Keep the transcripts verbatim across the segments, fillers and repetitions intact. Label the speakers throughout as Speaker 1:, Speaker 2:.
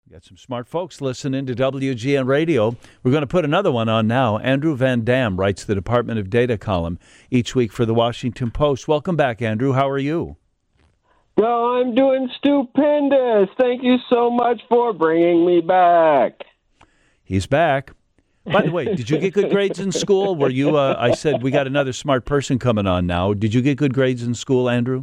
Speaker 1: We got some smart folks listening to W G N Radio. We're going to put another one on now. Andrew Van Dam writes the Department of Data column each week for the Washington Post. Welcome back, Andrew. How are you?
Speaker 2: Well, I'm doing stupendous. Thank you so much for bringing me back.
Speaker 1: He's back. By the way, did you get good grades in school? Were you, uh, I said we got another smart person coming on now. Did you get good grades in school, Andrew?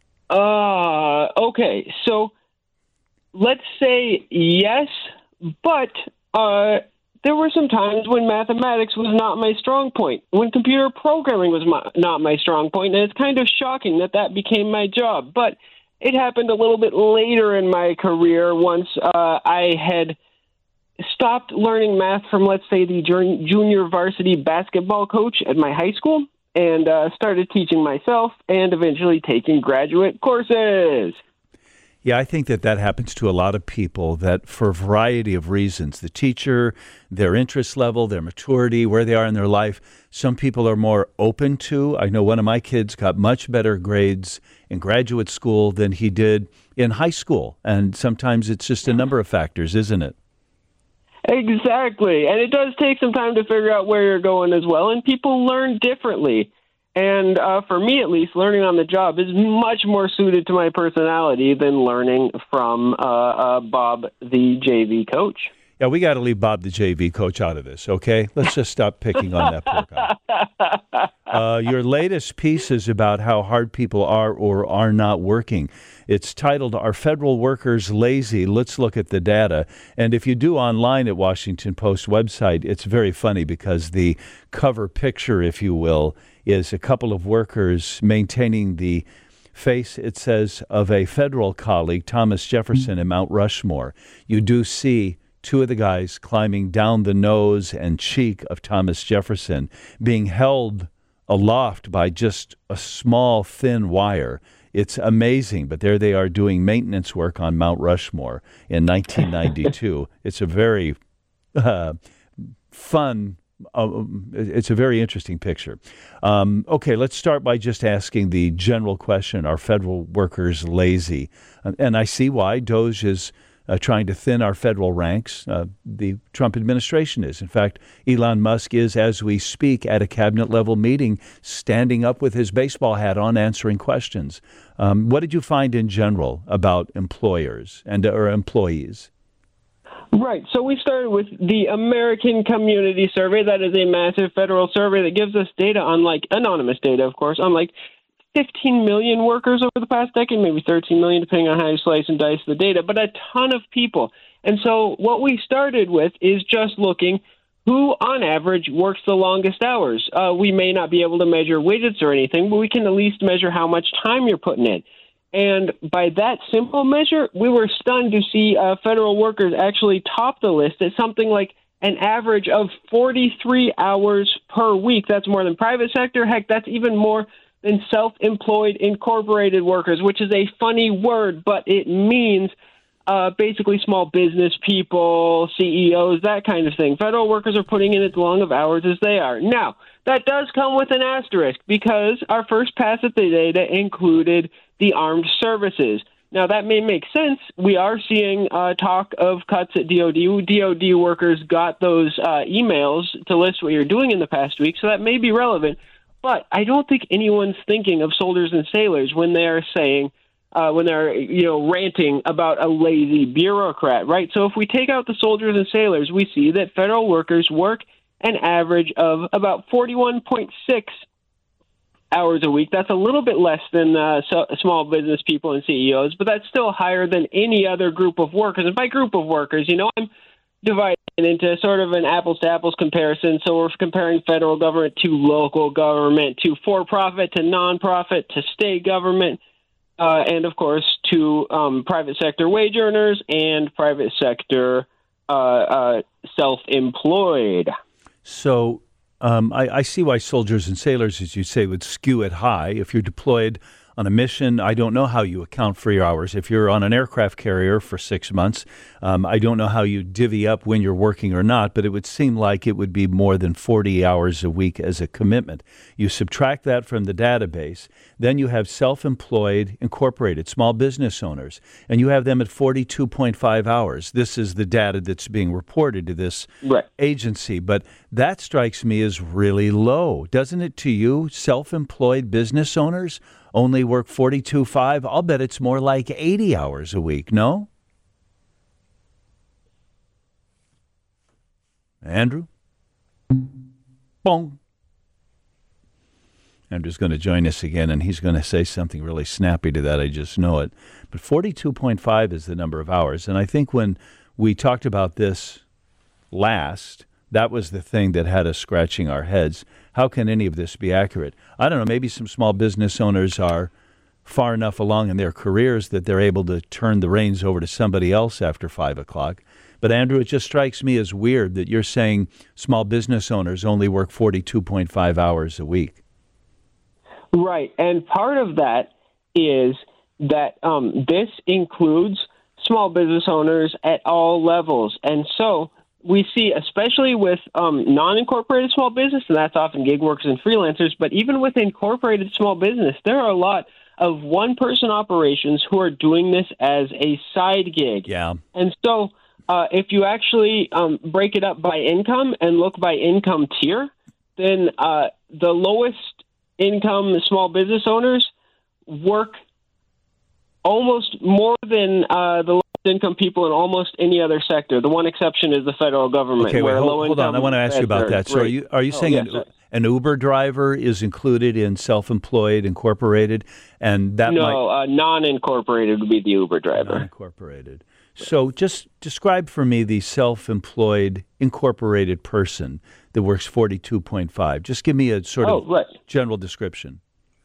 Speaker 2: Uh, okay. So let's say yes, but uh, there were some times when mathematics was not my strong point, when computer programming was my, not my strong point, and it's kind of shocking that that became my job. But it happened a little bit later in my career once uh, I had stopped learning math from, let's say, the junior varsity basketball coach at my high school and uh, started teaching myself and eventually taking graduate courses.
Speaker 1: Yeah, I think that that happens to a lot of people, that for a variety of reasons, the teacher, their interest level, their maturity, where they are in their life, some people are more open to. I know one of my kids got much better grades in graduate school than he did in high school. And sometimes it's just a number of factors, isn't it?
Speaker 2: Exactly. And it does take some time to figure out where you're going as well. And people learn differently. And uh, for me, at least, learning on the job is much more suited to my personality than learning from uh, uh, Bob, the J V coach.
Speaker 1: Yeah, we got to leave Bob, the J V coach, out of this, okay? Let's just stop picking on that poor guy. Uh, your latest piece is about how hard people are or are not working. It's titled, Are Federal Workers Lazy? Let's look at the data. And if you do online at Washington Post website, it's very funny because the cover picture, if you will, is a couple of workers maintaining the face, it says, of a federal colleague, Thomas Jefferson, in Mount Rushmore. You do see two of the guys climbing down the nose and cheek of Thomas Jefferson, being held aloft by just a small, thin wire. It's amazing, but there they are doing maintenance work on Mount Rushmore in nineteen ninety-two. It's a very uh, fun, uh, it's a very interesting picture. Um, okay, let's start by just asking the general question, are federal workers lazy? And I see why. DOGE is Uh, trying to thin our federal ranks. Uh, the Trump administration is. In fact, Elon Musk is, as we speak, at a cabinet-level meeting, standing up with his baseball hat on, answering questions. Um, what did you find in general about employers and or employees?
Speaker 2: Right. So we started with the American Community Survey. That is a massive federal survey that gives us data on, like, anonymous data, of course, on, like, fifteen million workers over the past decade, maybe thirteen million, depending on how you slice and dice the data, but a ton of people. And so what we started with is just looking who, on average, works the longest hours. Uh, we may not be able to measure widgets or anything, but we can at least measure how much time you're putting in. And by that simple measure, we were stunned to see uh, federal workers actually top the list at something like an average of forty-three hours per week. That's more than private sector. Heck, that's even more than self-employed incorporated workers, which is a funny word, but it means uh, basically small business people, C E Os, that kind of thing. Federal workers are putting in as long of hours as they are. Now, that does come with an asterisk because our first pass at the data included the armed services. Now, that may make sense. We are seeing uh, talk of cuts at D O D. D O D workers got those uh, emails to list what you're doing in the past week, so that may be relevant. But I don't think anyone's thinking of soldiers and sailors when they are saying, uh, when they're, you know, ranting about a lazy bureaucrat, right? So if we take out the soldiers and sailors, we see that federal workers work an average of about forty-one point six hours a week. That's a little bit less than uh, so, small business people and C E Os, but that's still higher than any other group of workers. And by group of workers, you know, I'm divided into sort of an apples-to-apples comparison. So we're comparing federal government to local government, to for-profit, to non-profit, to state government, uh, and, of course, to um, private sector wage earners and private sector uh, uh, self-employed.
Speaker 1: So um, I, I see why soldiers and sailors, as you say, would skew it high. If you're deployed on a mission. I don't know how you account for your hours. If you're on an aircraft carrier for six months, um, I don't know how you divvy up when you're working or not, but it would seem like it would be more than forty hours a week as a commitment. You subtract that from the database, then you have self-employed, incorporated, small business owners, and you have them at forty-two point five hours. This is the data that's being reported to this
Speaker 2: right.
Speaker 1: agency, but that strikes me as really low. Doesn't it to you? Self-employed business owners only work forty-two point five. I'll bet it's more like eighty hours a week, no? Andrew? Boom. Andrew's going to join us again, and he's going to say something really snappy to that. I just know it. But forty-two point five is the number of hours. And I think when we talked about this last, that was the thing that had us scratching our heads. How can any of this be accurate? I don't know. Maybe some small business owners are far enough along in their careers that they're able to turn the reins over to somebody else after five o'clock. But, Andrew, it just strikes me as weird that you're saying small business owners only work forty-two point five hours a week.
Speaker 2: Right. And part of that is that um, this includes small business owners at all levels. And so we see, especially with um, non-incorporated small business, and that's often gig workers and freelancers, but even with incorporated small business, there are a lot of one-person operations who are doing this as a side gig.
Speaker 1: Yeah.
Speaker 2: And so uh, if you actually um, break it up by income and look by income tier, then uh, the lowest income small business owners work almost more than uh, the lowest income people in almost any other sector. The one exception is the federal government.
Speaker 1: Okay, wait,
Speaker 2: where
Speaker 1: hold, hold on. I want to ask you about that. So are you, are you
Speaker 2: oh,
Speaker 1: saying
Speaker 2: yes,
Speaker 1: an, an Uber driver is included in self-employed, incorporated, and that
Speaker 2: no,
Speaker 1: might...
Speaker 2: uh, non-incorporated would be the Uber driver.
Speaker 1: Non-incorporated. So just describe for me the self-employed, incorporated person that works forty-two point five. Just give me a sort
Speaker 2: oh,
Speaker 1: of
Speaker 2: right.
Speaker 1: general description.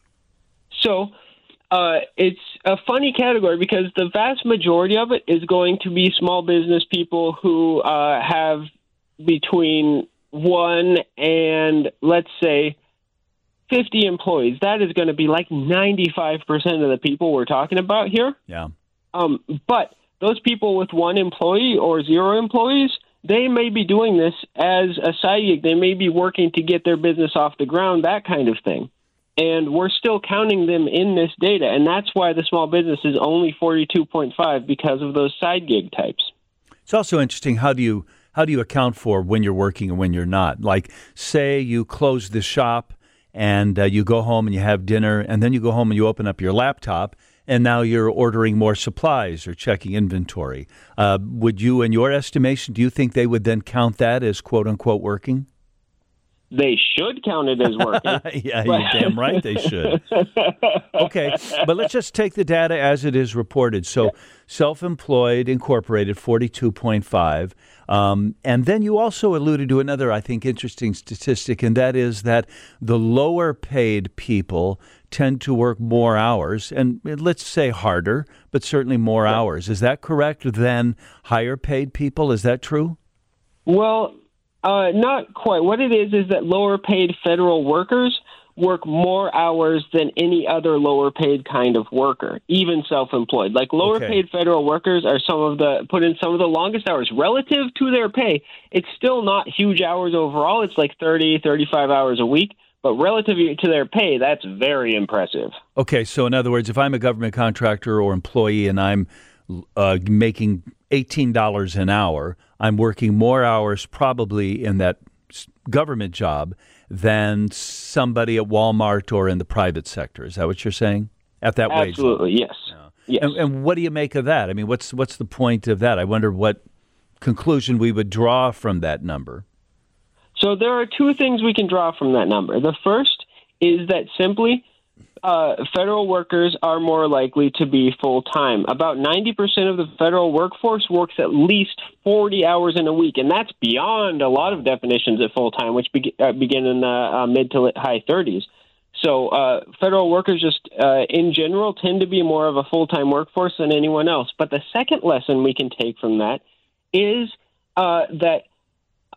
Speaker 2: So uh, it's a funny category because the vast majority of it is going to be small business people who uh, have between one and, let's say, fifty employees. That is going to be like ninety-five percent of the people we're talking about here.
Speaker 1: Yeah.
Speaker 2: Um, but those people with one employee or zero employees, they may be doing this as a side gig. They may be working to get their business off the ground, that kind of thing. And we're still counting them in this data. And that's why the small business is only forty-two point five, because of those side gig types.
Speaker 1: It's also interesting, how do you how do you account for when you're working and when you're not? Like, say you close the shop and uh, you go home and you have dinner, and then you go home and you open up your laptop, and now you're ordering more supplies or checking inventory. Uh, would you, in your estimation, do you think they would then count that as quote-unquote working?
Speaker 2: They should count it as working.
Speaker 1: Yeah, but... you're damn right they should. Okay, but let's just take the data as it is reported. So self-employed, incorporated, forty-two point five. Um, and then you also alluded to another, I think, interesting statistic, and that is that the lower paid people tend to work more hours, and let's say harder, but certainly more yeah. hours. Is that correct, than higher paid people? Is that true?
Speaker 2: Well, uh, not quite. What it is is that lower paid federal workers work more hours than any other lower paid kind of worker, even self-employed. Like lower okay. paid federal workers are some of the put in some of the longest hours relative to their pay. It's still not huge hours overall. It's like thirty, thirty-five hours a week. But relative to their pay, that's very impressive.
Speaker 1: Okay, so in other words, if I'm a government contractor or employee and I'm uh, making eighteen dollars an hour, I'm working more hours probably in that government job than somebody at Walmart or in the private sector. Is that what you're saying? At that wage level?
Speaker 2: Absolutely, yes.
Speaker 1: Yeah.
Speaker 2: yes.
Speaker 1: And, and what do you make of that? I mean, what's what's the point of that? I wonder what conclusion we would draw from that number.
Speaker 2: So there are two things we can draw from that number. The first is that simply uh, federal workers are more likely to be full-time. About ninety percent of the federal workforce works at least forty hours in a week, and that's beyond a lot of definitions of full-time, which be- uh, begin in the uh, mid to high thirties. So uh, federal workers just uh, in general tend to be more of a full-time workforce than anyone else. But the second lesson we can take from that is uh, that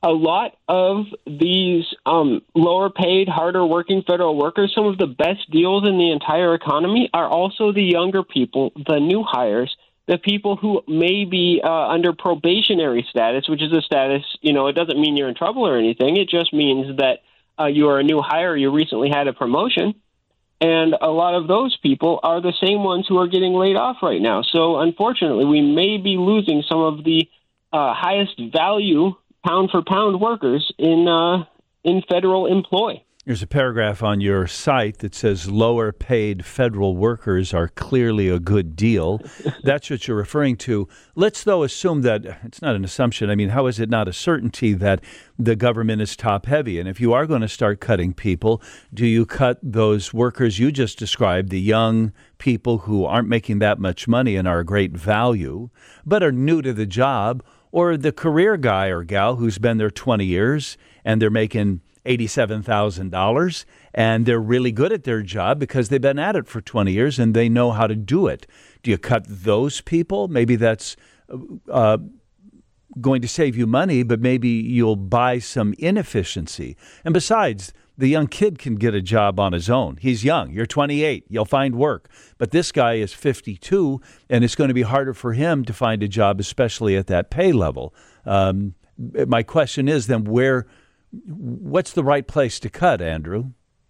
Speaker 2: a lot of these um, lower paid, harder working federal workers, some of the best deals in the entire economy are also the younger people, the new hires, the people who may be uh, under probationary status, which is a status, you know, it doesn't mean you're in trouble or anything. It just means that uh, you are a new hire, you recently had a promotion. And a lot of those people are the same ones who are getting laid off right now. So unfortunately, we may be losing some of the uh, highest value pound for pound workers in uh, in federal employ.
Speaker 1: There's a paragraph on your site that says lower paid federal workers are clearly a good deal. That's what you're referring to. Let's, though, assume that it's not an assumption. I mean, how is it not a certainty that the government is top heavy? And if you are going to start cutting people, do you cut those workers you just described, the young people who aren't making that much money and are a great value, but are new to the job, or the career guy or gal who's been there twenty years and they're making eighty-seven thousand dollars and they're really good at their job because they've been at it for twenty years and they know how to do it? Do you cut those people? Maybe that's uh, going to save you money, but maybe you'll buy some inefficiency. And besides, the young kid can get a job on his own. He's young. You're twenty-eight. You'll find work. But this guy is fifty-two, and it's going to be harder for him to find a job, especially at that pay level. Um, my question is then, where, what's the right place to cut, Andrew?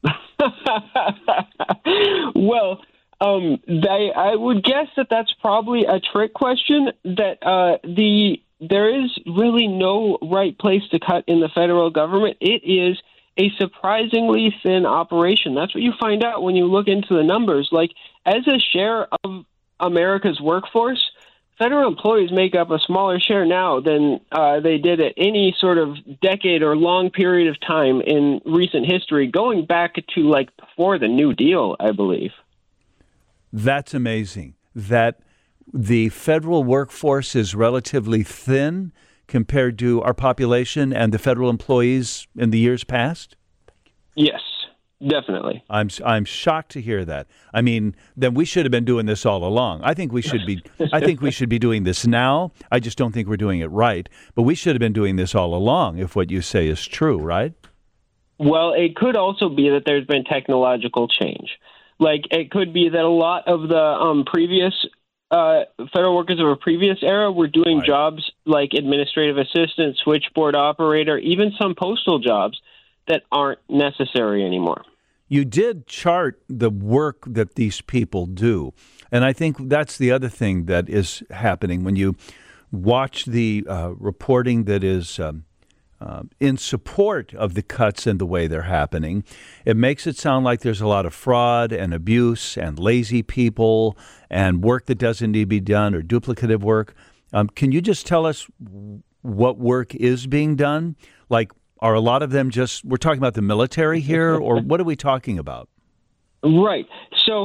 Speaker 2: Well, um, they, I would guess that that's probably a trick question, that uh, the there is really no right place to cut in the federal government. It is a surprisingly thin operation. That's what you find out when you look into the numbers. Like, as a share of America's workforce, federal employees make up a smaller share now than uh, they did at any sort of decade or long period of time in recent history, going back to like before the New Deal, I believe.
Speaker 1: That's amazing that the federal workforce is relatively thin compared to our population and the federal employees in the years past?
Speaker 2: Yes, definitely.
Speaker 1: I'm I'm shocked to hear that. I mean, then we should have been doing this all along. I think we should be I think we should be doing this now. I just don't think we're doing it right. But we should have been doing this all along if what you say is true, right?
Speaker 2: Well, it could also be that there's been technological change. Like, it could be that a lot of the um, previous Uh, federal workers of a previous era were doing
Speaker 1: right.
Speaker 2: jobs like administrative assistant, switchboard operator, even some postal jobs that aren't necessary anymore.
Speaker 1: You did chart the work that these people do. And I think that's the other thing that is happening when you watch the uh, reporting that is um, uh, in support of the cuts and the way they're happening. It makes it sound like there's a lot of fraud and abuse and lazy people and work that doesn't need to be done or duplicative work. Um, can you just tell us what work is being done? Like, are a lot of them just, we're talking about the military here, or what are we talking about?
Speaker 2: Right. So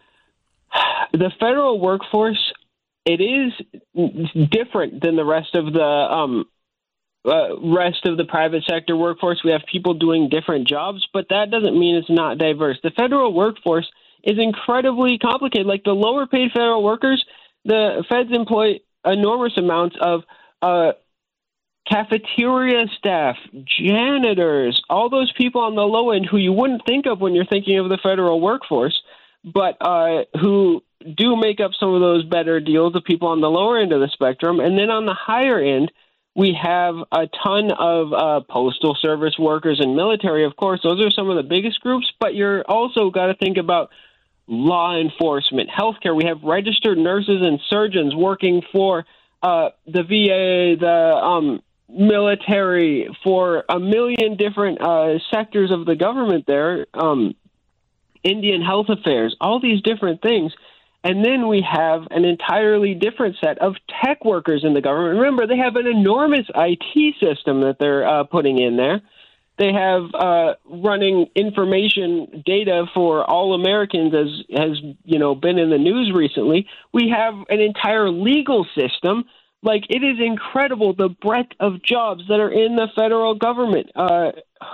Speaker 2: the federal workforce, it is different than the rest of the um, uh, rest of the private sector workforce. We have people doing different jobs, but that doesn't mean it's not diverse. The federal workforce is incredibly complicated. Like, the lower paid federal workers, the feds employ enormous amounts of uh, cafeteria staff, janitors, all those people on the low end who you wouldn't think of when you're thinking of the federal workforce, but uh, who do make up some of those better deals, the people on the lower end of the spectrum. And then on the higher end, we have a ton of uh, postal service workers and military, of course. Those are some of the biggest groups, but you're also got to think about law enforcement, healthcare. We have registered nurses and surgeons working for uh, the V A, the um, military, for a million different uh, sectors of the government there, um, Indian Health Affairs, all these different things. And then we have an entirely different set of tech workers in the government. Remember, they have an enormous I T system that they're uh, putting in there. They have uh, running information data for all Americans, as has you know been in the news recently. We have an entire legal system. Like, it is incredible the breadth of jobs that are in the federal government. Uh,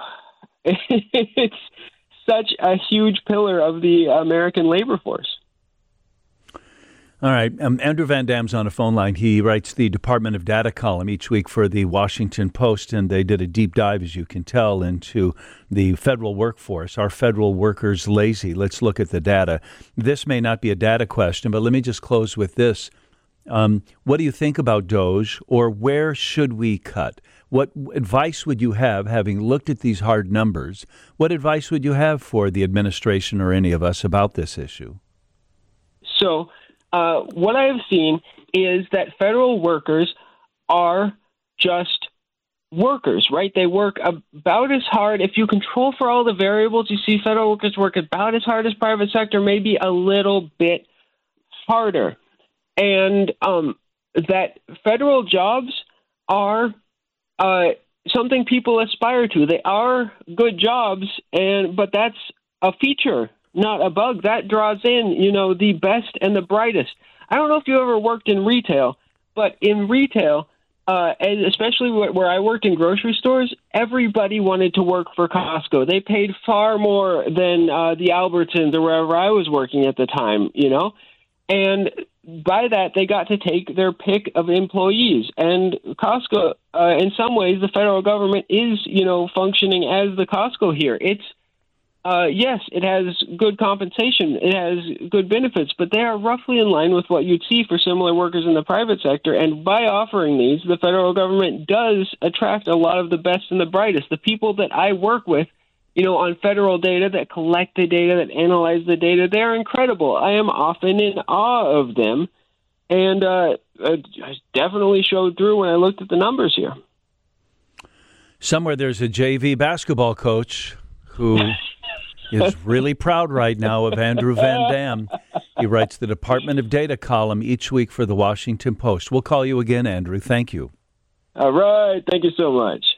Speaker 2: it's such a huge pillar of the American labor force.
Speaker 1: All right. Um, Andrew Van Dam's on a phone line. He writes the Department of Data column each week for the Washington Post, and they did a deep dive, as you can tell, into the federal workforce. Are federal workers lazy? Let's look at the data. This may not be a data question, but let me just close with this. Um, what do you think about DOGE, or where should we cut? What advice would you have, having looked at these hard numbers, what advice would you have for the administration or any of us about this issue?
Speaker 2: So uh, what I have seen is that federal workers are just workers, right? They work about as hard. If you control for all the variables, you see federal workers work about as hard as private sector, maybe a little bit harder. And um, that federal jobs are uh, something people aspire to. They are good jobs, and but that's a feature, not a bug. That draws in, you know, the best and the brightest. I don't know if you ever worked in retail, but in retail, uh, and especially where I worked in grocery stores, everybody wanted to work for Costco. They paid far more than uh, the Albertsons or wherever I was working at the time, you know, and by that, they got to take their pick of employees. And Costco, uh, in some ways, the federal government is, you know, functioning as the Costco here. It's, uh, yes, it has good compensation. It has good benefits, but they are roughly in line with what you'd see for similar workers in the private sector. And by offering these, the federal government does attract a lot of the best and the brightest. The people that I work with, you know, on federal data, that collect the data, that analyze the data, they're incredible. I am often in awe of them, and uh, it definitely showed through when I looked at the numbers here.
Speaker 1: Somewhere there's a J V basketball coach who is really proud right now of Andrew Van Dam. He writes the Department of Data column each week for the Washington Post. We'll call you again, Andrew. Thank you.
Speaker 2: All right. Thank you so much.